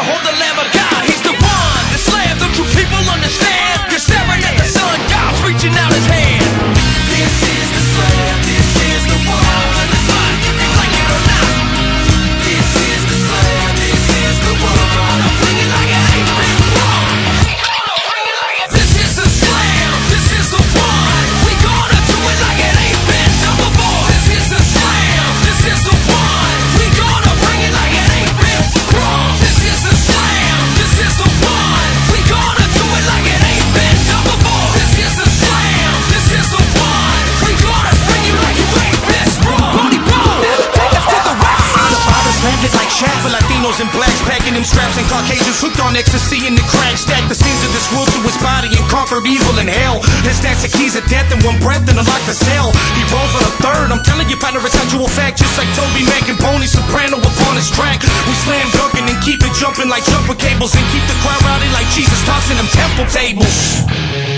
hold the Lamb of God. He's the one, the Slam. Don't you people understand? You're staring at the sun, God's reaching out his hand. This is the Slam, this is the one. Like it or not. This is the Slam, this is the one. I'm bringing like it ain't been wrong. This is the Slam, this is the one. We gonna do it like it ain't been done before. This is the Slam, this is the one. We gonna bring it like it ain't been wrong. This is the Slam, this is the one. We gonna do it like it ain't been done before. This is the Slam, this is the one. We gonna bring you like you ain't been wrong. Brody, bro, take us to the rest. The fathers landed like Shaq for Latinos and blacks, packing them straps and Caucasians hooked on ecstasy in the crack. Stacked the scenes of this world to his body and conquered evil and hell. Then snatched the keys of death in one breath and unlocked the cell. He rose on a third. I'm telling you, partner, it's actual fact. Just like Toby Mac and Boney Soprano upon his track. We slam dunking and keep it jumping like jumper cables and keep the crowd rowdy like Jesus tossing them temple tables.